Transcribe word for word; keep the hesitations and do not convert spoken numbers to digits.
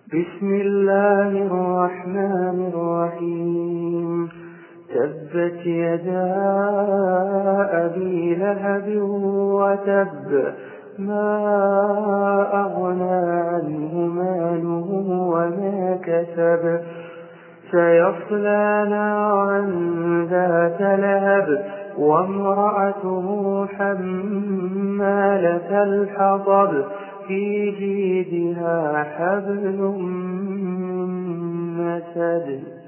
بسم الله الرحمن الرحيم تبت يدا أبي لهب وتب ما أغنى عنه ماله وما كسب سيصلى نارا ذات لهب وامرأته حمالة الحطب في جيدها حبل من مسد